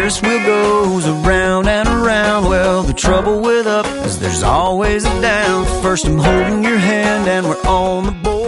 Ferris wheel goes around and around. Well, the trouble with up is there's always a down. First I'm holding your hand and we're on the board.